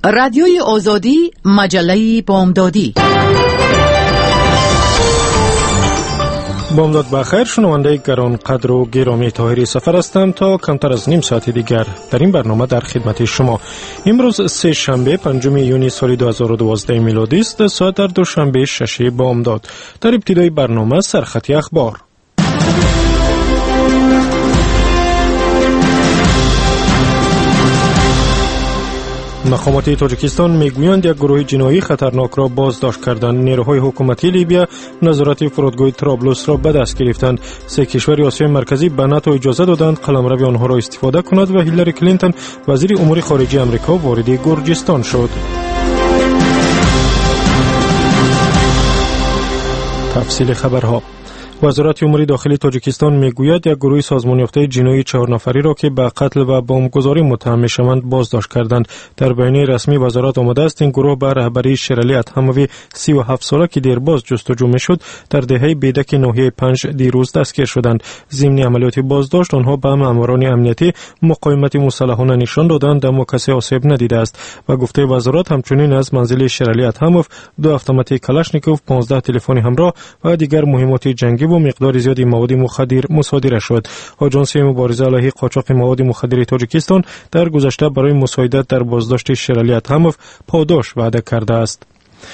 رادیوی آزادی، مجله بامدادی. بامداد بخیر، شنونده گران قدر و گرامی طاهری سفر هستم. تا کمتر از نیم ساعت دیگر در این برنامه در خدمت شما. امروز سه شنبه 5 یونی سال 2012 میلادی است. ساعت در دوشنبه 6 بامداد. در ابتدای برنامه سرخط اخبار. مقامات تاجیکستان میگویند یک گروه جنایی خطرناک را بازداشت کردند. نیروهای حکومتی لیبیا نظارت فرودگاه طرابلس را به دست گرفتند. سه کشور آسیای مرکزی به ناتو اجازه دادند قلمرو آنها را استفاده کند و هیلاری کلینتون وزیر امور خارجه آمریکا وارد گرجستان شد. تفصیل خبرها. وزارت امور داخلی تاجیکستان میگوید یک گروه سازمان یافته جنایی 4 نفری را که به قتل و بمبگذاری متهم میشوند بازداشت کردند. در بیانیه رسمی وزارت آمده است این گروه به رهبری شیرعلی اتهموی 37 ساله که دیرباز جستجو میشد در دهه بیدک ناحیه 5 دیروز دستگیر شدند. ضمن عملیات بازداشت آنها به ماموران امنیتی مقاومت مسلحانه نشان دادند اما کسی آسیب ندیده است و گفته وزارت همچنین از منزل شیرعلی اتهموف 2 اتومات کلاشنیکوف، 15 تلفن همراه و دیگر مهمات جنگی و مقدار زیادی مواد مخدر مصادره شد. آژانس مبارزه علیه قاچاق مواد مخدر تاجیکستان در گذشته برای مساعدت در بازداشت شیرعلی اتهموف پاداش وعده کرده است.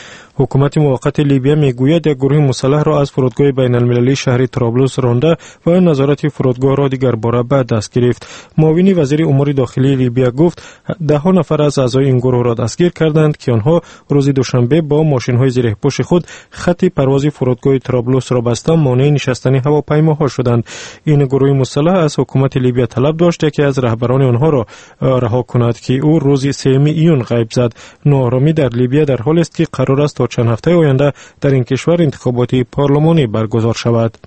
حکومت موقت لیبیا میگوید یک گروه مسلح را از فرودگاه بین المللی شهر طرابلس رانده و نظارت فرودگاه را دیگر باره به دست گرفت. معاون وزیر امور داخلی لیبیا گفت 10 نفر از اعضای این گروه را دستگیر کردند که آنها روز دوشنبه با ماشین‌های زیرپوش خود خط پرواز فرودگاه طرابلس را بسته مانع نشستن هواپیماها شدند. این گروه مسلح از حکومت لیبیا طلب داشت که از رهبران آنها را رها کند که او روز 3 ایون غیب زد. ناآرامی در لیبیا در حالی است که قرار است چند هفته آینده در این کشور انتخابات پارلمانی برگزار شود.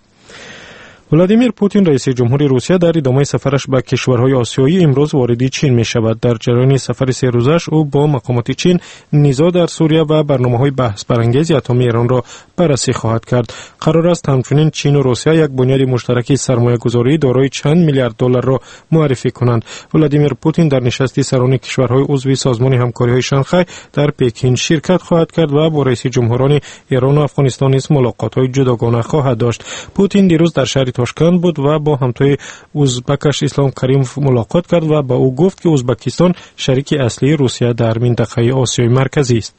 ولادیمیر پوتین رئیس جمهور روسیه در ادامه سفرش به کشورهای آسیایی امروز وارد چین می شود. در جریان سفر 3 روزش او با مقامات چین نزاع در سوریه و برنامه‌های بحث برانگیز اتمی ایران را بررسی خواهد کرد. قرار است همچنین چین و روسیه یک بنیاد مشترک سرمایه‌گذاری دارای چند میلیارد دلار را معرفی کنند. ولادیمیر پوتین در نشست سران کشورهای عضو سازمان همکاری‌های شانگهای در پکین شرکت خواهد کرد و با رئیس جمهوران ایران و افغانستان نیز ملاقات‌های جداگانه خواهد داشت. پوتین دیروز در شهر تاشکند بود و با همتای ازبکش اسلام کریموف ملاقات کرد و با او گفت که ازبکستان شریک اصلی روسیه در منطقه آسیای مرکزی است.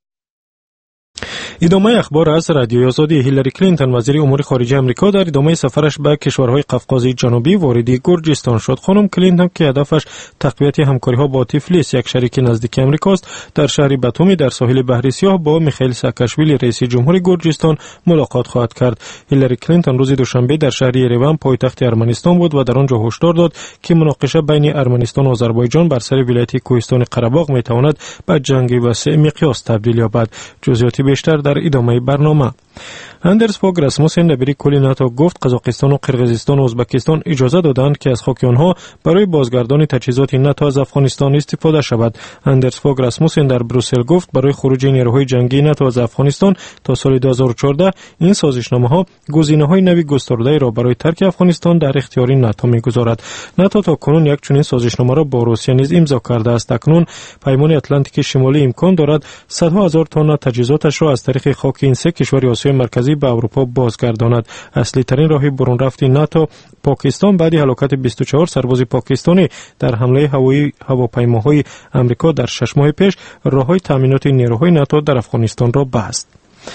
ادامه اخبار از رادیوی آزادی. هیلاری کلینتون وزیر امور خارجه آمریکا در ادامه سفرش به کشورهای قفقاز جنوبی وارد گرجستان شد. خانم کلینتون که هدفش تقویت همکاری‌ها با تیفلیس یک شریک نزدیک آمریکاست در شهر باتومی در ساحل بحر سیاه با میخائیل ساکاشویلی رئیس جمهور گرجستان ملاقات خواهد کرد. هیلاری کلینتون روز دوشنبه در شهر یریون پایتخت ارمنستان بود و در آنجا هشدار داد که مناقشه بین ارمنستان و آذربایجان بر سر ولایت کوهستان قره‌باغ میتواند به جنگ وسیع مقیاس تبدیل یابد. جزئیات بیشتر در ادامه برنامه. اندرس فوگ راسموسن دبیر کل ناتو گفت قزاقستان و قرقیزستان و ازبکستان اجازه دادند که از خاک آنها برای بازگردان تجهیزات ناتو از افغانستان استفاده شود. اندرس فوگ راسموسن در بروسل گفت برای خروج نیروهای جنگی ناتو از افغانستان تا سال 2014 این سازشنامه‌ها گزینه‌های نوی گسترده را برای ترک افغانستان در اختیار ناتو می‌گذارد. ناتو تا کنون یک چنین سازشنامه را با روسیه نیز امضا کرده است. اکنون پیمان اتلانتیک شمالی امکان دارد صدها هزار تن تجهیزاتش را از طریق خاک این سه کشور آسیای مرکزی به اروپا بازگرداند. اصلی ترین راه برون رفت ناتو پاکستان بعد هلاکت 24 سرباز پاکستانی در حمله هوایی هواپیماهای آمریکا در 6 ماه پیش راههای تامینات نیروهای ناتو در افغانستان را بست.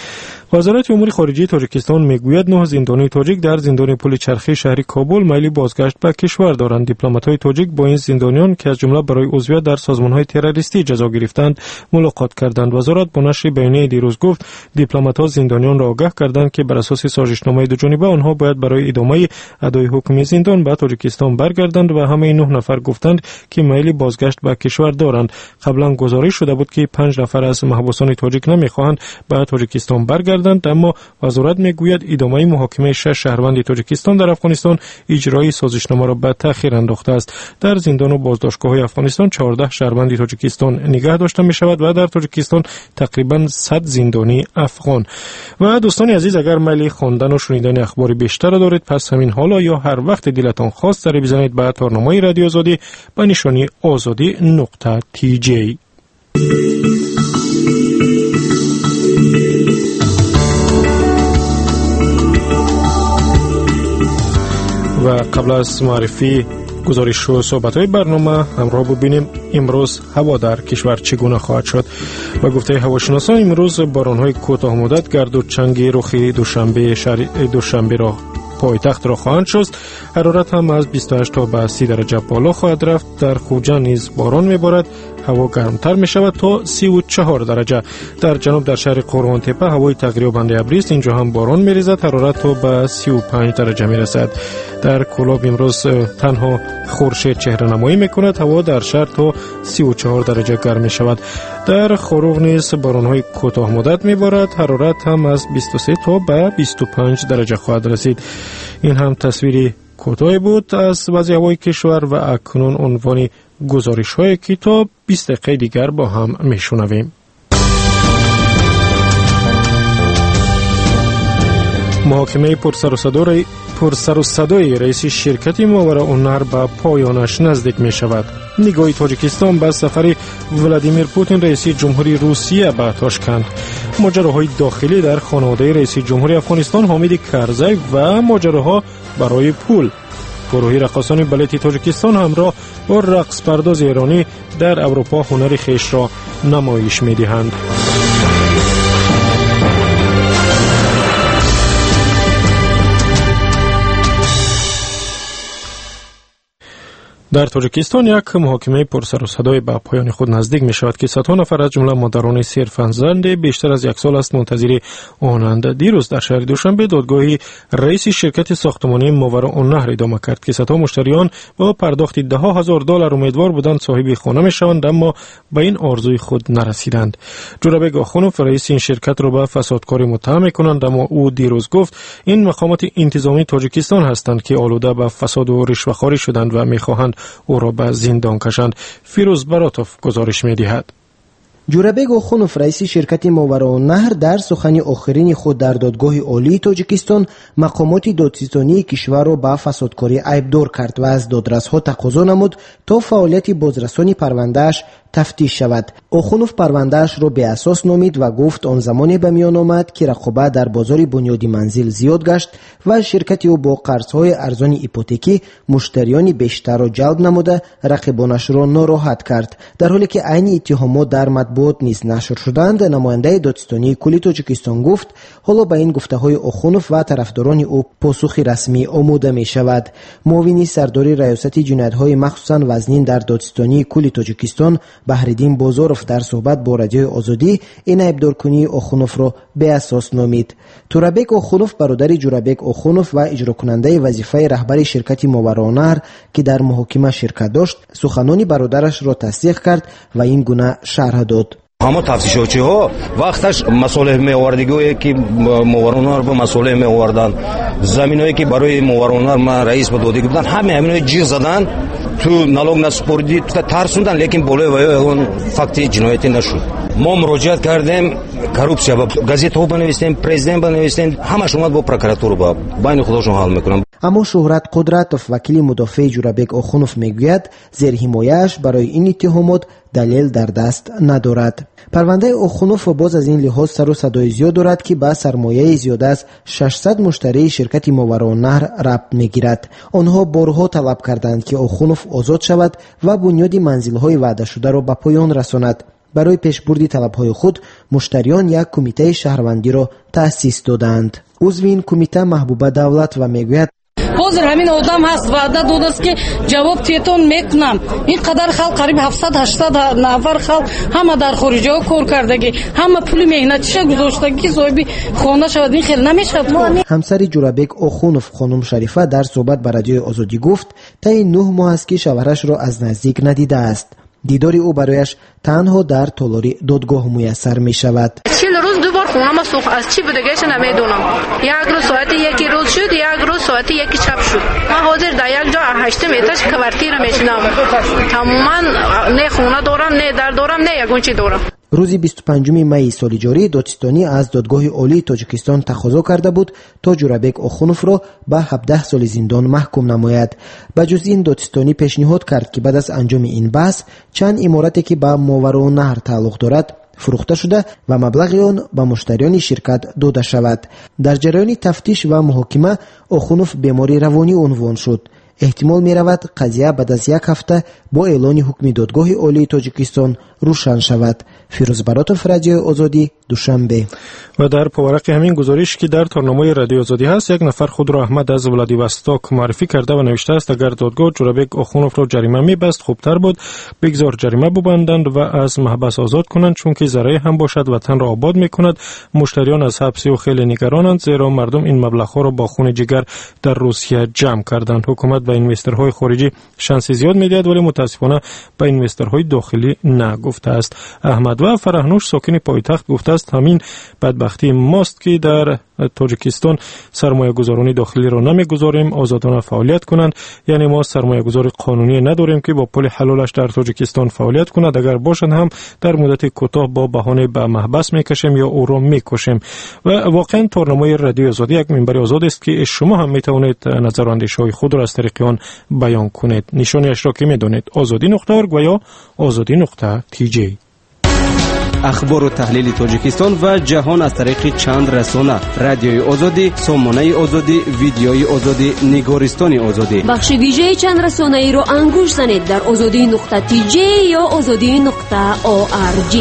وزارت امور خارجه تاجیکستان میگوید 9 زندانی تاجیک در زندان پل چرخی شهر کابل میل بازگشت به کشور دارند. دیپلمات‌های تاجیک با این زندانیان که از جمله برای عضویت در سازمان‌های تروریستی جزا گرفتند ملاقات کردند. وزارت با نشر بیانیه دیروز گفت دیپلمات‌ها زندانیان را آگاه کردند که بر اساس سازشنامه دوجانبه آنها باید برای ادامه ادای حکم زندان به تاجیکستان برگردند و همه 9 نفر گفتند که میل بازگشت به کشور دارند. قبلا گزارش شده بود که 5 نفر از محبوسان تاجیک نمی‌خواهند به تاجیکستان برگردند، اما وزارت میگوید ادامه محاکمه 6 شهروند تاجیکستان در افغانستان اجرای سازشنامه را به تأخیر انداخته است. در زندان و بازداشتگاه‌های افغانستان 14 شهروند تاجیکستان نگه داشته می شود و در تاجیکستان تقریبا 100 زندانی افغان. و دوستان عزیز اگر میل خواندن و شنیدن اخبار بیشتر دارید پس همین حالا یا هر وقت دلتان خواست سری بزنید به تارنامه رادیو آزادی به نشانی azadi.tj. و قبل از معرفی گزارش و صحبت‌های برنامه همراه ببینیم امروز هوا در کشور چگونه خواهد شد. و گفته هواشناسان امروز باران‌های کوتاه مدت گرد و چنگ رخ دوشنبه را پایتخت را خواهند شست. حرارت هم از 28 تا به 30 درجه بالا خواهد رفت. در خوجا نیز باران میبارد. هوا گرمتر می شود تا 34 درجه. در جنوب در شهر قروان تپه هوای تقریبا ابری است. اینجا هم باران می ریزد. حرارت تا به 35 درجه می رسد. در کلاب امروز تنها خورشید چهره نمایی می کند. هوا در شهر تا 34 درجه گرم می شود. در خروغ نیز باران های کوتاه مدت می بارد. حرارت هم از 23 تا به 25 درجه خواهد رسید. این هم تصویری کوتاهی بود از وضع هوای کشور و اکنون عنوان گزارش های که تا 20 دقیقه دیگر با هم میشنویم. محاکمه پرسر و صدای رئیس شرکت ماوراءالنهر به پایانش نزدیک می شود. نگاه تاجیکستان به سفر ولادیمیر پوتین رئیس جمهوری روسیه به تاشکند. ماجراهای داخلی در خانواده رئیس جمهوری افغانستان حامد کرزی و ماجراها برای پول. گروهی رقاصان بالت تاجیکستان همراه با رقص پرداز ایرانی در اروپا هنر خویش را نمایش می‌دهند. در تاجیکستان یک محاکمه پرسر و صدای به پایان خود نزدیک می شود که صدها نفر از جمله مادران سیرفرزند بیشتر از یک سال است منتظر آنند. دیروز در شهر دوشنبه دادگاهی رئیس شرکت ساختمانی ماوراءالنهر ادامه کرد که صدها مشتریان با پرداخت $10,000 امیدوار بودند صاحب خانه می شوند، اما به این آرزوی خود نرسیدند. جورابک آخونوف رئیس این شرکت را به فسادکاری متهم می کنند، اما او دیروز گفت این مقامات انتظامی تاجیکستان هستند که آلوده به فساد و رشوه‌خواری شدند و می خواهند او را به زندان کشند. فیروز براتوف گزارش می دهد. جورابک آخونوف رئیس شرکت ماوراءالنهر در سخن آخرین خود در دادگاه عالی تاجیکستان مقامات دادستانی کشور را به فسادکاری عیبدار کرد و از دادرس‌ها تقاضا نمود تا فعالیت بازرسانی پرونده‌اش تفتیش شود. آخونوف پرونده‌اش را به اساس نامید و گفت آن زمانی به میان آمد که رقابت در بازار بنیادی منزل زیاد گشت و شرکت او با قرض‌های ارزان هیپوتکی مشتریان بیشتر را جلب نموده رقیبانش را ناراحت کرد. در حالی که عین اتهامات در مطبوعات نیز نشر شدند، نماینده دادستانی کلی تاجیکستان گفت حالا به این گفته‌های آخونوف و طرفداران او پاسخی رسمی آماده می شود. معاون سردار ریاست جنایت‌های مخصوصاً وزنین در دادستانی کلی تاجیکستان بهردین بازاروف در صحبت با رادیوی آزادی این عیبدارکنی آخونوف را به اساس نامید. تورابک آخونوف برادر جورابک آخونوف و اجرا کننده وظیفه رهبر شرکت ماوراءالنهر که در محاکمه شرکت داشت سخنان برادرش را تصدیق کرد و این گونه شرح داد. همه تفتیشاتچی‌ها وقتش مصالح می‌آوردگی که ماوراءالنهر با مصالح می‌آوردن، زمینایی که برای ماوراءالنهر ما رئیس به داده بودن همه جیغ زدن، تو نالوگ نسپردی ترسوندن، لیکن بالای اون فکت جنایتی نشد. ما مراجعت کردیم، коррупция газет‌ها بنویسیم، پرزیدنت بنویسیم، همش اومد با پروکراتور با بین خودشون حل میکنن. اما شهرت قدرتوف وکیل مدافع جورابک آخونوف میگوید زیر حمایه‌اش برای این اتهامات دلیل در دست ندارد. پرونده آخونوف باز از این لحاظ سر و صدای زیاد دارد که با سرمایه زیاد از 600 مشتری شرکت ماوراءالنهر ربط میگیرد. آنها بارها طلب کردند که آخونوف آزاد شود و بنیاد منزل‌های وعده شده را به پایان رساند. برای پیشبرد طلب‌های خود مشتریان یک کمیته شهروندی را تأسیس دادند. عضو این کمیته محبوبه دولت و میگوید حاضر همین آدم هست وعده داده است که جواب تیتون میکنم. این قدر خلق قریب 700-800 نفر خلق همه در خارج ها کار کردگی، همه پول مهنتیش گذاشتگی صاحب خانه شود، این خیلی نمیشد. همسر جورابک آخونوف خانم شریفه در صحبت با رادیوی آزادی گفت تا 9 ماه است که شوهرش را از نزدیک ندیده است. دیدار او برایش تنها در تالار دادگاه میسر می شود. 40 روز دوبار خونه ما سوخت از چی بودگیش نمیدونم. یک روز ساعت 1 روز شد، یک روز ساعت 1 شب شد. ما حاضر در یک جا 8 ایتاژ کوارتیر میشینم. تماما نه خونه دارم، نه در دارم، نه یگون چی دارم. روز 25 می سال جاری دادستانی از دادگاه عالی تاجیکستان تقاضا کرده بود تا جورابک اوخونوف را به 17 سال زندان محکوم نماید. بجز این دادستانی پیشنهاد کرد که بعد از انجام این بحث چند عمارتی که به ماورالنهر تعلق دارد فروخته شده و مبلغ آن به مشتریان شرکت داده شود. در جریان تفتیش و محاکمه اوخونوف بیماری روانی عنوان شد. احتمال می رود قضیه بعد از یک هفته با اعلان حکم دادگاه عالی تاجیکستان روشن شود. فیروز براتوف، رادیو آزادی، دوشنبه. و در پاورق همین گزارش که در تارنامه رادیو آزادی هست، یک نفر خود را احمد از ولادیواستوک معرفی کرده و نوشته است اگر دادگاه جورابک اوخونوف را جریمه می‌بست خوبتر بود بگذار جریمه ببندند و از محبس آزاد کنند، چون که ضرری هم باشد وطن را آباد می‌کند. مشتریان از حبس او خیلی نگرانند زیرا مردم این مبلغ‌ها را با خون جگر در روسیه جمع کردند. حکومت به اینوسترهای خارجی شانس زیاد می‌دهد ولی متاسفانه به اینوسترهای داخلی نگفته است. احمد و فرهنوش ساکن پایتخت گفته است همین بدبختی ماست که در تاجیکستان سرمایه گذارانی داخلی را نمیگذاریم آزادانه فعالیت کنند. یعنی ما سرمایه گذار قانونی نداریم که با پول حلالش در تاجیکستان فعالیت کند، اگر باشند هم در مدت کوتاه با بهانه به محبس میکشیم یا او را میکشیم. و واقعا تارنامه رادیو آزادی یک منبر آزاد است که شما هم میتوانید نظر و اندیشه‌های خود را از طریق آن بیان کنید. نشانش را که میدونید azadi.org و یا azadi.tj. اخبار و تحلیل تاجیکستان و جهان از طریق چند رسانه: رادیوی آزادی، سامانه آزادی، ویدیوی آزادی، نگارستان آزادی. بخش ویژه چند رسانه ای را انگوش زنید در azadi.tj یا azadi.org.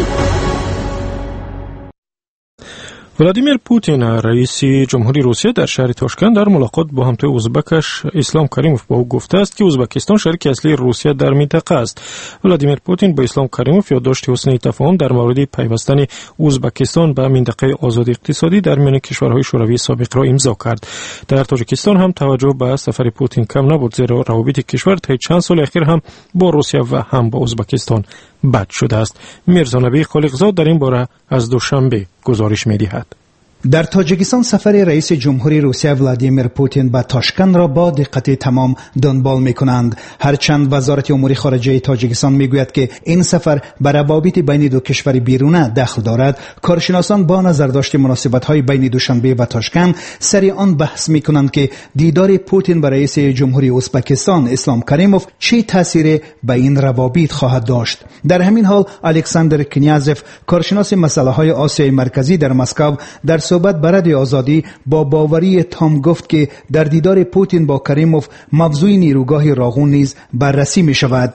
ولادیمیر پوتین رئیس جمهوری روسیه در شهر تاشکند در ملاقات با همتای ازبکش اسلام کریموف با او گفته است که ازبکستان شریک اصلی روسیه در منطقه است. ولادیمیر پوتین با اسلام کریموف یادداشت حسن تفاهم در مورد پیوستن ازبکستان به منطقه آزاد اقتصادی در میان کشورهای شوروی سابق را امضا کرد. در تاجیکستان هم توجه به سفر پوتین کم نبود زیرا روابط کشور طی چند سال اخیر هم با روسیه و هم با ازبکستان بد شده است. میرزا نبی خالقزاد در این باره از دوشنبه گزارش می‌دهد. در تاجیکستان سفر رئیس جمهوری روسیه ولادیمیر پوتین به تاشکند را با دقت تمام دنبال می‌کنند. هرچند وزارت امور خارجه تاجیکستان میگوید که این سفر بر روابط بین دو کشور بیرونه دخل دارد، کارشناسان با نظر داشت مناسبت‌های بین دوشنبه و تاشکند سر آن بحث می‌کنند که دیدار پوتین با رئیس جمهوری ازبکستان اسلام کریموف چه تأثیری به این روابط خواهد داشت. در همین حال الکساندر کنیازف، کارشناس مسائل آسیای مرکزی در مسکو، در صحبت با رادیو آزادی با باوری تام گفت که در دیدار پوتین با کریموف موضوع نیروگاه راغون نیز بررسی می شود.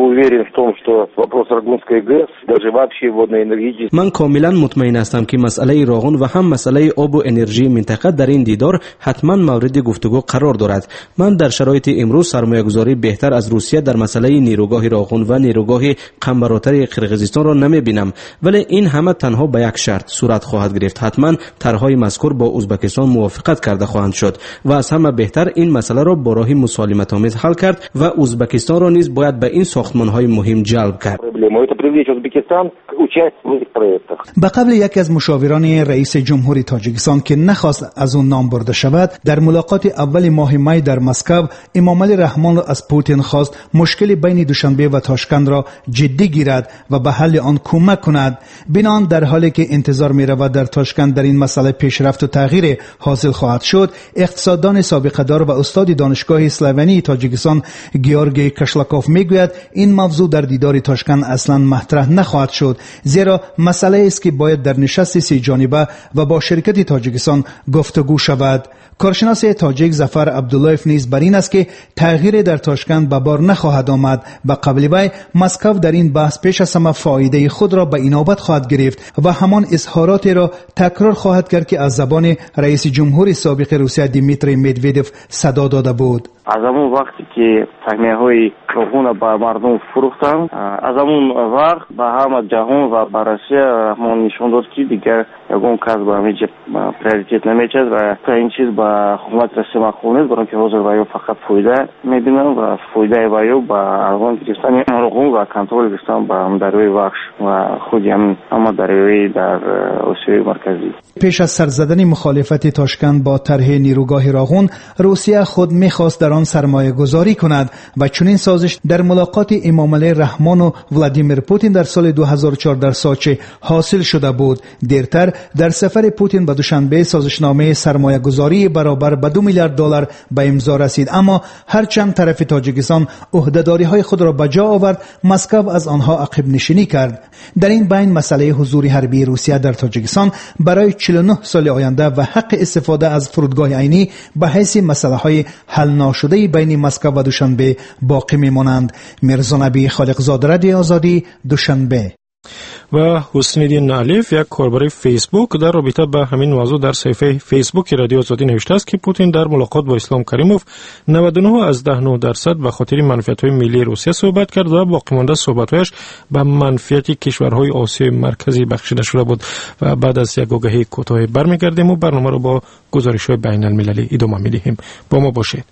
من کاملا مطمئن هستم که مسئله راغون و هم مسئله آب و انرژی منطقه در این دیدار حتما مورد گفتگو قرار دارد. من در شرایط امروز سرمایه‌گذاری بهتر از روسیه در مسئله نیروگاه راغون و نیروگاه قنبراتر قرقیزستان را نمی‌بینم، ولی این همه تنها به یک شرط صورت خواهد گرفت. حتما طرح‌های مذکور با ازبکستان موافقت کرده خواهند شد و از همه بهتر این مسئله را با راه مسالمت‌آمیز حل کرد و ازبکستان را نیز باید به این ساختمان‌های مهم جلب کرد. به قبل یکی از مشاوران رئیس جمهوری تاجیکستان که نخواست از اون نام برده شود، در ملاقات اول ماه می در مسکو امامعلی رحمان از پوتین خواست مشکل بین دوشنبه و تاشکند را جدی گیرد و به حل آن کمک کند. بنابراین در حالی که انتظار می رود در تاشکند در این مسئله پیشرفت و تغییر حاصل خواهد شد، اقتصاددان سابقه دار و استاد دانشگاه اسلوونی تاجیکستان گیورگی کشلاکوف میگوید این موضوع در دیدار تاشکند اصلا مطرح نخواهد شد، زیرا مسئله است که باید در نشست سه جانبه و با شرکت تاجیکستان گفتگو شود. کارشناس تاجیک ظفر عبداللهیف نیز بر این است که تغییر در تاشکند به بار نخواهد آمد. به قبل وی مسکو در این بحث پیش از همه فایده خود را به اینابت خواهد گرفت و همان اظهارات را تکرار خواهد کرد که از زبان رئیس جمهور سابق روسیه دیمیتری مدودوف صدا داده بود. از همون وقتی که تحمیه‌های روغون به مردم فروختن، از همون وقت به همه جهان و به روسیه رحمان نشون داد که دیگر یگان کس به همیشه پریوریتیت نمیچد و تا این چیز به حکومت روسیه مخول نیست، برای که حاضر وایو فقط فایده میبینن و فایده وایو به افغان گرفتن روغون و کنترل گرفتن به دریای بخش و خود همه دریایی در آسیای مرکزی. پیش از سرزدن مخالفت تاشکند با طرح نیروگاه راغون، روسیه خود میخواست در آن سرمایه گذاری کند و چنین سازش در ملاقات امامعلی رحمان و ولادیمیر پوتین در سال 2004 در سوچی حاصل شده بود. دیرتر در سفر پوتین به دوشنبه سازشنامه سرمایه گذاری برابر به $2 میلیارد به امضا رسید، اما هرچند طرف تاجیکستان عهدهداری های خود را به جا آورد، مسکو از آنها عقب نشینی کرد. در این بین مسئله حضور حربی روسیه در تاجیکستان برای 49 سال آینده و حق استفاده از فرودگاه عینی به حیث مسئله های حل ناشده بین مسکو و دوشنبه باقی میمانند. میرزا نبی خالقزاده، رادیو آزادی، دوشنبه. و حسین الدین علیف، یک کاربر فیسبوک، در رابطه با همین موضوع در صفحه فیسبوک رادیو آزادی نوشته است که پوتین در ملاقات با اسلام کریموف 99.9% به خاطر منفعت‌های ملی روسیه صحبت کرد و باقی مانده صحبت‌هایش به منفعت کشورهای آسیای مرکزی بخشیده شده بود. و بعد از یک آگهی کوتاه برمیگردیم و برنامه را با گزارش‌های بین‌المللی ادامه می‌دهیم. با ما باشید.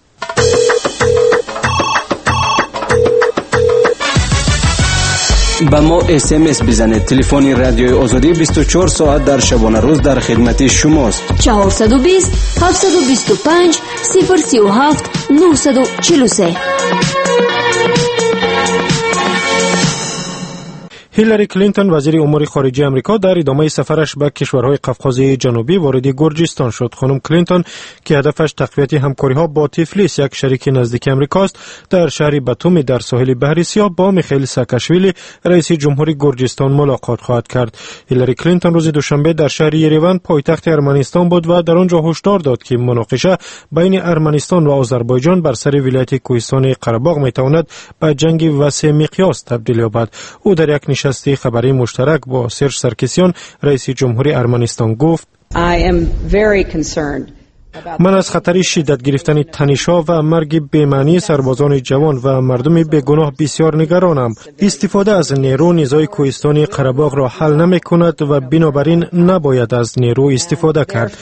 با ما SMS بزنید. تلفن رادیوی آزادی 24 ساعت در شبانه روز در خدمت شماست. 420 725 037 943. هیلاری کلینتون وزیر امور خارجه آمریکا در ادامه سفرش به کشورهای قفقاز جنوبی وارد گرجستان شد. خانم کلینتون که هدفش تقویت همکاری‌ها با تیفلیس، یک شریک نزدیک آمریکا است، در شهر باتومی در ساحل بحر سیاه با میخائیل ساکاشویلی رئیس جمهوری گرجستان ملاقات خواهد کرد. هیلاری کلینتون روز دوشنبه در شهر یریون پایتخت ارمنستان بود و در آنجا هشدار داد که مناقشه بین ارمنستان و آذربایجان بر سر ولایت کوهستان قره‌باغ میتواند به جنگ وسیع مقیاس تبدیل یابد. او در یک نشست خبری مشترک با سرژ سرکسیان رئیس جمهوری ارمنستان گفت: من از خطر شدت گرفتن تنش‌ها و مرگ بی‌معنی سربازان جوان و مردم بیگناه بسیار نگرانم. استفاده از نیرو نزاع کوهستان قره‌باغ را حل نمی‌کند و بنابراین نباید از نیرو استفاده کرد.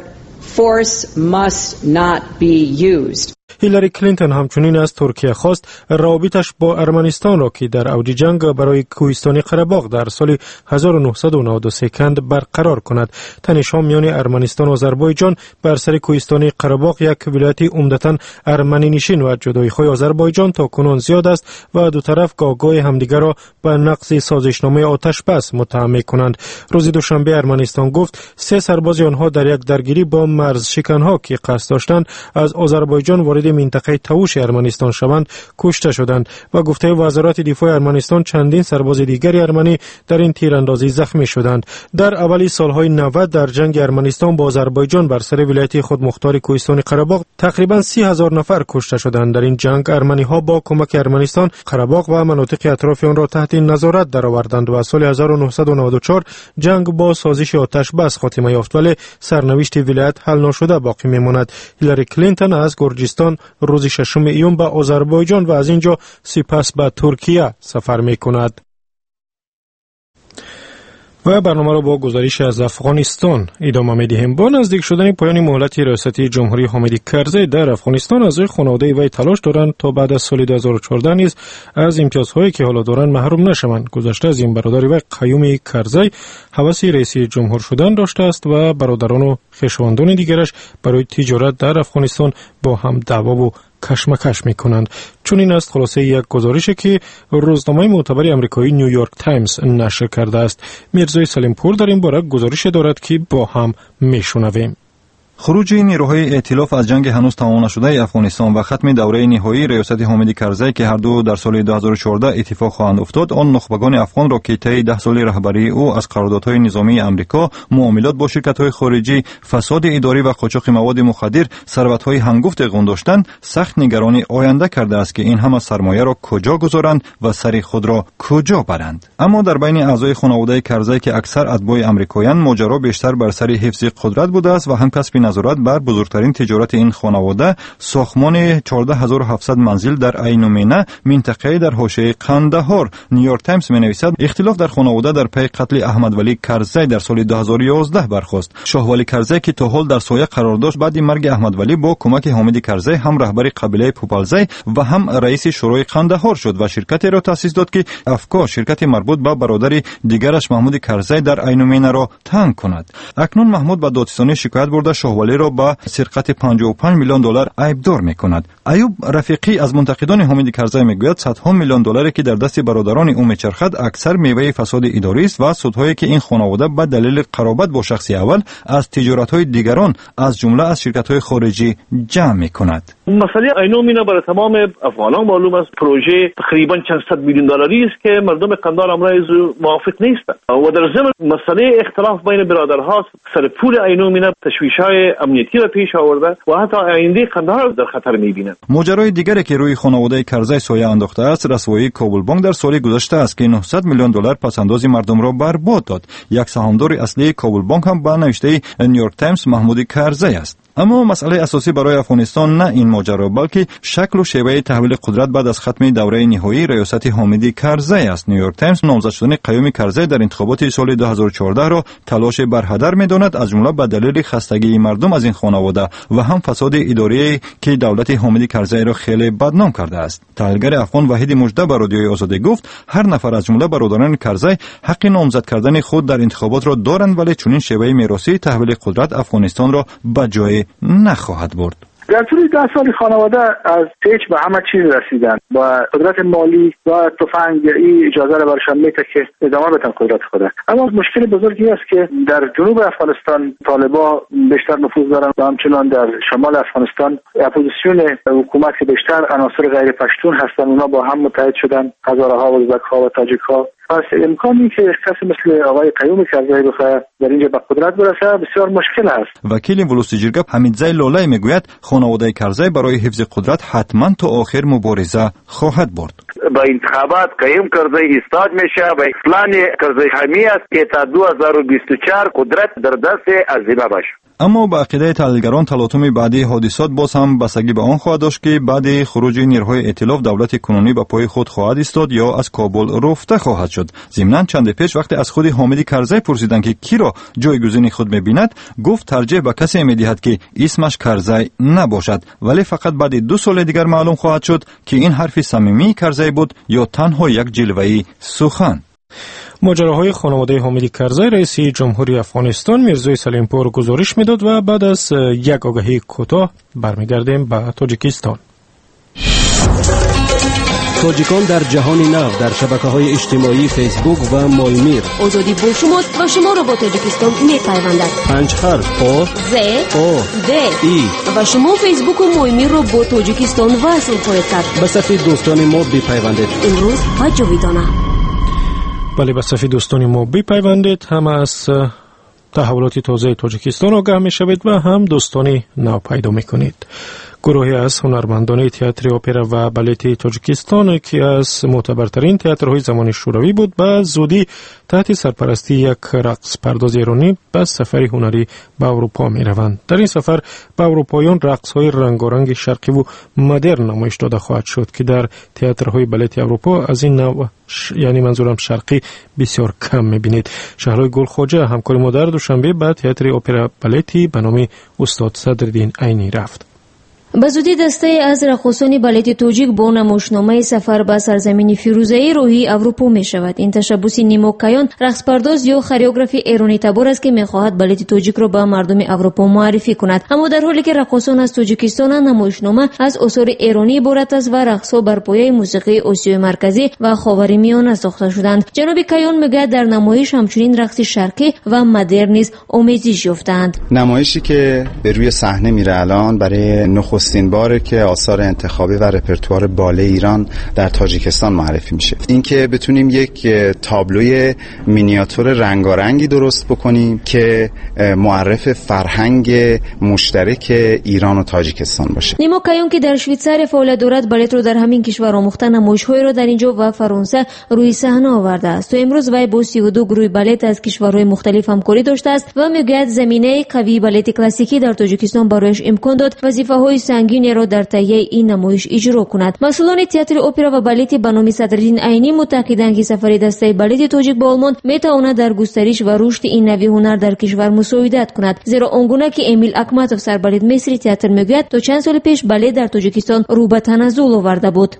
هیلاری کلینتون همچنین از ترکیه خواست روابطش با ارمنستان را که در اوج جنگ برای کوهستان قره‌باغ در سال 1993 کند برقرار کند. تنش‌ها میان ارمنستان و آذربایجان بر سر کوهستان قره‌باغ، یک ولایت عمدتاً ارمنی نشین و جدایی‌های آذربایجان، تا کنون زیاد است و دو طرف گاهگاه همدیگر را به نقض سازشنامه آتش بس متهم می‌کنند. روز دوشنبه ارمنستان گفت 3 سرباز آنها در یک درگیری با مرز شکنها که قصد داشتند از آذربایجان وارد منطقه توش ارمنستان شوند کشته شدند و گفته وزارت دفاع ارمنستان چندین سرباز دیگری ارمنی در این تیراندازی زخمی شدند. در اوایل سالهای 90 در جنگ ارمنستان با آذربایجان بر سر ولایت خودمختار کوهستان قره‌باغ تقریبا 30,000 نفر کشته شدند. در این جنگ ارمنی ها با کمک ارمنستان قره‌باغ و مناطق اطراف آن را تحت نظارت درآوردند و سال 1994 جنگ با سازش آتش بس خاتمه یافت، ولی سرنوشت ولایت حل نشده باقی میماند. هیلاری کلینتون از گرجستان روز 6 ایون به آذربایجان و از اینجا سپس به ترکیه سفر می کند. و برنامه را با گزارش از افغانستان ادامه می‌دهیم. با نزدیک شدن پایان مهلت ریاستی جمهوری حامد کرزی در افغانستان، اعضای خانواده وی تلاش دارند تا بعد از سال 2014 نیز از امتیازهایی که حالا دارند محروم نشوند. گذشته از این برادر وی قیوم کرزی هوس رئیس جمهور شدن داشته است و برادران و خویشاوندان دیگرش برای تجارت در افغانستان با هم دعوا و کشمکش میکنند. چون این است خلاصه یک گزارشی که روزنامه معتبر آمریکایی نیویورک تایمز نشر کرده است. میرزای سلیمپور در این باره گزارش دارد که با هم میشنویم. خروج نیروهای ائتلاف از جنگ هنوز تمام نشده افغانستان و ختم دوره نهایی ریاست حامد کرزی که هر دو در سال 2014 اتفاق خواهند افتاد، آن نخبگان افغان را که طی 10 سال رهبری او از قراردادهای نظامی امریکا، معاملات با شرکت‌های خارجی، فساد اداری و قاچاق مواد مخدر، ثروت‌های هنگفت اقوام داشتند، سخت نگرانی آینده کرده است که این همه سرمایه را کجا گذارند و سر خود را کجا برند. اما در بین اعضای خانواده کرزی که اکثر اتباع آمریکایان، ماجرا بیشتر بر سر حفظ قدرت بوده است و هم کسب نظارت بر بزرگترین تجارت این خانواده ساختمان 14700 منزل در عینومینه منطقه در حاشیه قندهار. نیویورک تایمز می‌نویسد اختلاف در خانواده در پی قتل احمد ولی کرزی در سال 2011 برخاست. شاه ولی کرزی که تا حال در سایه قرار داشت بعد مرگ احمد ولی با کمک حامد کرزی هم رهبر قبیله پوپالزی و هم رئیس شورای قندهار شد و شرکتی را تأسیس داد که افکا شرکت مربوط به برادر دیگرش محمود کرزی در عینومینه را تنگ کند. اکنون محمود به دادستانی شکایت برده شاه ولی را به سرقت 55 میلیون دلار عیبدار میکند. ایوب رفیقی از منتقدان حامد کرزی میگوید صدها میلیون دلاری که در دست برادران او میچرخد اکثر میوه فساد اداری است و سودهایی که این خانواده به دلیل قرابت با شخص اول از تجارت‌های دیگران از جمله از شرکت‌های خارجی جمع می‌کند. مسئله عینومینه برای تمام افغانان معلوم است. پروژه تقریبا چند صد میلیون دلاری است که مردم قندهار امروز موافق نیستند و در ضمن مسئله اختلاف بین برادرها سر پول عینومینه تشویش‌های امنیتی را پیش آورده و حتی آینده قندهار در خطر می‌بینند. ماجرای دیگری که روی خانواده کرزی سایه انداخته است رسوایی کابل بانک در سال گذشته است که 900 میلیون دلار پس‌انداز مردم را برباد داد. یک سهامدار اصلی کابل بانک هم به نوشته نیویورک تایمز محمود کرزی است. اما مسئله اساسی برای افغانستان نه این ماجرا بلکه شکل و شیوه تحویل قدرت بعد از ختم دوره نهایی ریاست حامد کرزی است. نیویورک تایمز نامزد شدن قیوم کرزی در انتخابات سال 2014 را تلاش برهدر می‌داند از جمله به دلیل خستگی مردم از این خانواده و هم فساد اداری که دولت حامد کرزی را خیلی بدنام کرده است. تحلیلگر افغان وحید مجده به رادیوی آزادی گفت هر نفر از جمله برادران کرزی حق نامزد کردن خود در انتخابات را دارند ولی چنین شیوه میراثی تحویل قدرت افغانستان را به جای نخواهد برد. در طول 10 سال خانواده از پیچ به همه چیز رسیدن با قدرت مالی و تفنگ این اجازه را برشان میده که ادامه بدن قدرت خود. اما مشکل بزرگی است که در جنوب افغانستان طالبا بیشتر نفوذ دارن و همچنان در شمال افغانستان اپوزیسیون حکومت که بیشتر عناصر غیر پشتون هستند اونا با هم متحد شدن، هزارها ازبک‌ها و تاجیک‌ها. پس امکانی که کسی مثل آقای قیوم کرزی بخواد در اینجا به قدرت برسه بسیار مشکل است. وکیل ولوسی جرگه حمیدزی لولای میگوید خانواده کرزی برای حفظ قدرت حتما تا آخر مبارزه خواهد برد. با انتخابات قیوم کرزی ایستاد میشه و پلان کرزی حمی است که تا 2024 قدرت در دست عظیمه باشه. اما با عقیده تحلیلگران تلاطم بعدی حادثات باز هم بستگی به آن خواهد داشت که بعد خروج نیروهای ائتلاف دولت کنونی به پای خود خواهد ایستاد یا از کابل رفته خواهد شد. ضمناً چند پیش وقتی از خود حامد کرزی پرسیدند که کی را جایگزین خود می‌بیند گفت ترجیح به کسی می‌دهد که اسمش کرزی نباشد، ولی فقط بعد 2 سال دیگر معلوم خواهد شد که این حرف صمیمی کرزی بود یا تنها یک جلوه‌ای سخن. ماجراهای خانواده حامد کرزی رئیس جمهوری افغانستان میرزای سلیمپور گزارش میداد و بعد از یک آگهی کوتاه برمیگردیم به تاجیکستان. تاجیکان در جهان نو در شبکه‌های اجتماعی فیسبوک و مایمیر آزادی با شماست و شما را با تاجیکستان می‌پیوندد. 5 حرف آ ز او د ای و شما فیسبوک و مایمیر را با تاجیکستان وصل خواهید کرد. به صفحه دوستان ما بپیوندید. امروز و جاویدانه. بله، به صفحه دوستان ما بپیوندید. هم از تحولات تازه تاجیکستان آگاه می‌شوید و هم دوستانی نو پیدا می‌کنید. گروهی از هنرمندان تئاتر اپرا و بالت تاجیکستان که از معتبرترین تئاترهای زمان شوروی بود به زودی تحت سرپرستی یک رقص پرداز ایرانی به سفری هنری به اروپا می روند. در این سفر به اروپایان رقص‌های رنگارنگ شرقی و مدرن نمایش داده خواهد شد که در تئاترهای بالت اروپا از این نوع یعنی منظورم شرقی بسیار کم می‌بینید. شهرهای گلخواجه همکار ما در دوشنبه به تئاتر اپرا بالتی به نام استاد صدرالدین عینی رفت. به زودی دسته از رقاصان بالت تاجیک با نمایشنامه سفر به سرزمین فیروزه‌ای روحی اروپا می شود. این تشبوس نیموکیان رقص پرداز یا خریوگرافی ایرانی تبار است که می خواهد بالت تاجیک را به مردم اروپا معرفی کند. اما در حالی که رقاصان از تاجیکستان نمایشنامه از آثار ایرانی عبارت است و رقص‌ها بر پایه موسیقی آسیای مرکزی و خاورمیانه ساخته شدند. جناب کیان میگه در نمایش همچنین رقص شرقی و مدرن نیز آمیزش یافتند. نمایشی که به روی صحنه میره الان برای نخست نخستین باره که آثار انتخابی و رپرتوار باله ایران در تاجیکستان معرفی میشه. اینکه بتونیم یک تابلوی مینیاتور رنگارنگی درست بکنیم که معرف فرهنگ مشترک ایران و تاجیکستان باشه. نیما کایون که در شویتزار فعالیت دارد، بالت رو در همین کشور آموخته، نمایش‌هایی را در اینجا و فرانسه روی صحنه آورده است. تو امروز وی با 32 گروه بالت از کشورهای مختلف همکاری داشته است و میگوید زمینه قوی بالت کلاسیکی در تاجیکستان برایش امکان داد وظیفه‌های سنگینی را در تهیه این نمایش اجرا کند. مسئولان تئاتر اپرا و بالت به نام صدرالدین عینی معتقدند که سفر دسته بالت تاجیک به آلمان میتواند در گسترش و رشد این نوع هنر در کشور مساعدت کند، زیرا آنگونه که امیل اکماتوف سربالت مصری تئاتر میگوید تا چند سال پیش بالت در تاجیکستان رو به تنزل آورده بود.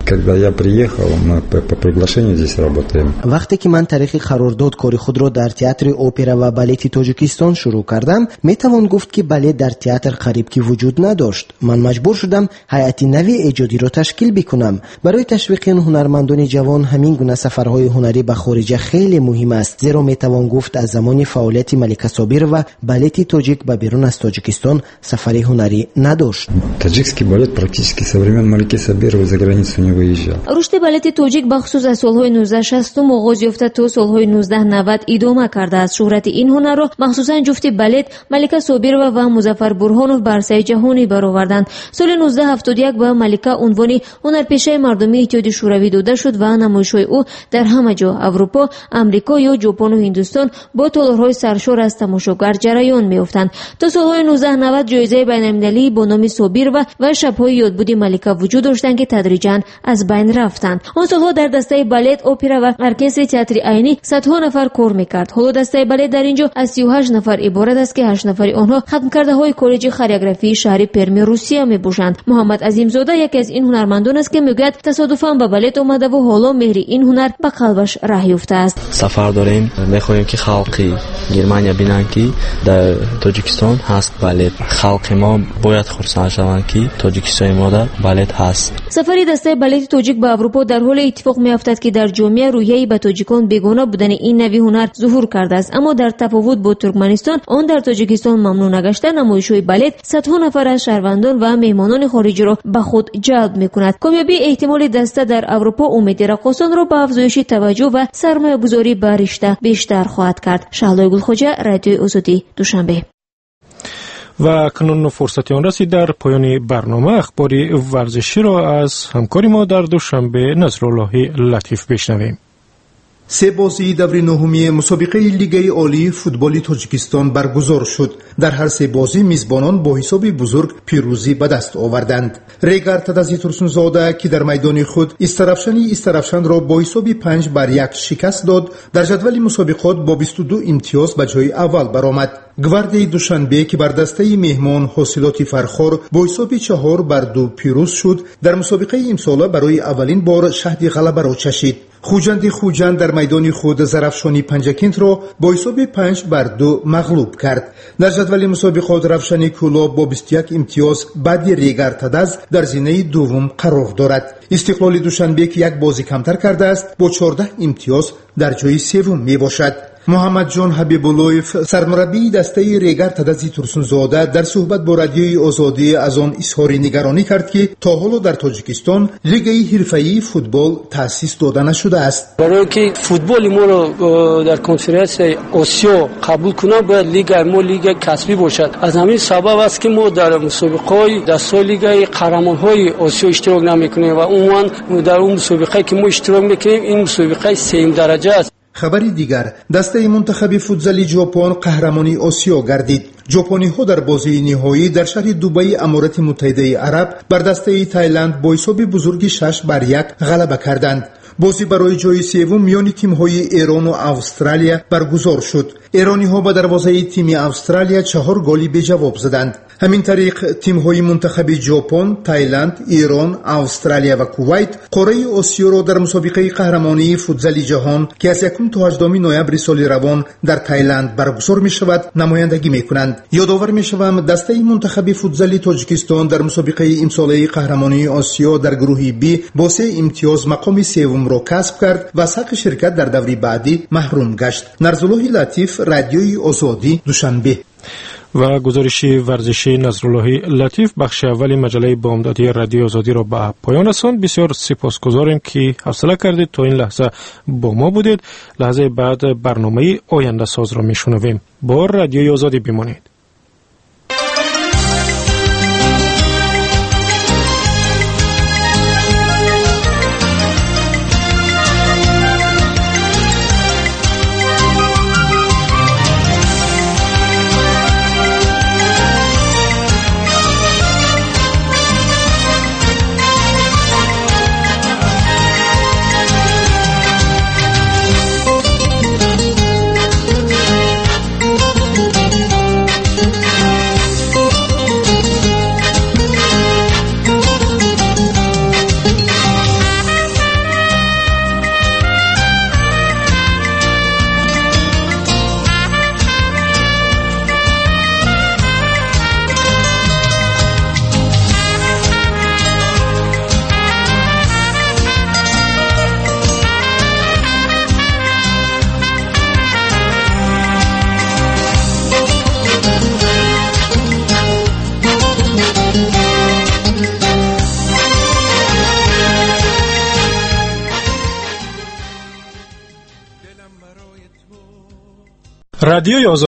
وقتی که من طریق قرارداد کاری خود را در تئاتر اپرا و بالت تاجیکستان شروع کردم، میتوان گفت که بالت در تئاتر قریب کی وجود نداشت. من مجبور شدم هیئت نوی ایجادی را تشکیل بکنم. برای تشویق هنرمندان جوان همین گونه سفرهای هنری به خارج خیلی مهم است، زیرا میتوان گفت از زمان فعالیت ملکه صابر و بالت تاجیک به بیرون از تاجیکستان سفری هنری نداشت. تاجیکский балет практически со времен Малики Сабировой за границу не выезжал. رشد بالت تاجیک بخصوص از سالهای 1960 آغاز یافته تا سالهای 1990 ادامه کرده است. شهرت این هنر را مخصوصا جفت بالت ملکه صابرова و مظفر برهانوف بر سطح جهانی برآوردند. سال 1971 به ملکه عنوان هنرپیشه مردمی اتحادیه شوروی داده شد و نمایش‌های او در همه جا اروپا، آمریکا یا ژاپن و هندوستان با تالارهای سرشار از تماشاگر جریان می‌افتند. تا سالهای 1990 جایزه بین‌المللی با نام صابرova و شب‌های یادبود ملکه وجود داشتند که تدریجاً از بین رفتند. آن سالها در دسته بالت، اپرا و ارکستر تئاتر عینی صدها نفر کار می‌کرد. حالا دسته بالت در اینجا از 38 نفر عبارت است که 8 نفر آنها ختم کرده‌های کالج خوریوگرافی شهر پرمی روسیه می‌باشند. محمد عظیمزاده یکی از این هنرمندان است که میگوید تصادفاً به بالت آمده و حالا مهر این هنر به قلبش راه یافته است. سفر داریم، می‌خواهیم که خلق گرمانیا ببینند که در تاجیکستان هست بالت. خلق ما باید خرسند شوند که تاجیکستان ما در بالت هست. سفر دسته بالت تاجیک به اروپا در حال اتفاق می‌افتد که در جامعه روحیه‌ای به تاجیکان بیگانه بودن این نوع هنر ظهور کرده است، اما در تفاوت با ترکمنستان آن در تاجیکستان ممنوع نگشته. نمایش‌های بالت صدها نفر از شهروندان و مهمانان خارجی را به خود جلب می‌کند. کامیابی احتمال دسته در اروپا امید رقاصان را به افزایش توجه و سرمایه‌گذاری به رشته بیشتر خواهد کرد. شهلا گلخوجه، رادیوی آزادی، دوشنبه. و اکنون فرصتی آن رسید در پایان برنامه اخبار ورزشی را از همکاری ما در دوشنبه نصرالله لطیف بشنویم. سه بازی دور نهمی مسابقه لیگ عالی فوتبال تاجیکستان برگزار شد. در هر سه بازی میزبانان با حساب بزرگ پیروزی به دست آوردند. ریگر تدازی ترسونزاده که در میدان خود استرافشان را با حساب 5-1 شکست داد، در جدول مسابقات با 22 امتیاز به جای اول برآمد. گواردی دوشنبه که بر دسته مهمان حاصلات فرخار با حساب 4-2 پیروز شد، در مسابقه امسال برای اولین بار شهد غلبه را چشید. خوجند در میدان خود زرافشانی پنجکент را با حساب 5-2 مغلوب کرد. در جدول مسابقات رفشانی کلاب با 21 امتیاز بعد ریگر تداز در زینه دوم قرار دارد. استقلال دوشنبه که یک بازی کمتر کرده است با 14 امتیاز در جای سوم می باشد. محمد جان حبیب‌اللهیف سرمربی دسته ریگر تدازی ترسونزاده در صحبت با رادیوی آزادی از آن اظهار نگرانی کرد که تا حالا در تاجیکستان لیگ حرفه‌ای فوتبال تأسیس داده نشده است. برای که فوتبال ما رو در کنفرانس آسیا قبول کنه باید لیگ ما لیگ کسبی باشد. از همین سبب است که ما در مسابقه‌های دسته لیگ قهرمان‌های آسیا اشتراک نمی‌کنیم و عموما در اون مسابقه که ما اشتراک می‌کنیم این مسابقه سوم درجه است. خبری دیگر، دسته منتخب فوتزال ژاپن قهرمانی آسیا گردید. ژاپنی‌ها در بازی نهایی در شهر دبی امارات متحده عرب بر دسته تایلند با حساب بزرگ 6-1 غلبه کردند. بازی برای جای سوم میان تیم‌های ایران و استرالیا برگزار شد. ایرانی‌ها با دروازه تیم استرالیا 4 گلی به جواب زدند. همین طریق تیم‌های منتخب ژاپن، تایلند، ایران، استرالیا و کویت قاره آسیا را در مسابقه قهرمانی فوتزال جهان که از 1 تا 18 نوامبر سال روان در تایلند برگزار می‌شود نمایندگی می‌کنند. یادآور می‌شوم دسته منتخب فوتزال تاجیکستان در مسابقه امساله قهرمانی آسیا در گروه B با 3 امتیاز مقام سوم را کسب کرد و از حق شرکت در دوره بعدی محروم گشت. نصرالله لطیف، رادیوی آزادی، دوشنبه. و گزارش ورزشی نصرالله لطیف بخش اول مجله بامدادی رادیو آزادی را به پایان رساند. بسیار سپاسگزاریم که حوصله کردید تا این لحظه با ما بودید. لحظه بعد برنامه آینده ساز را میشنویم. با رادیو آزادی بمانید. رادیو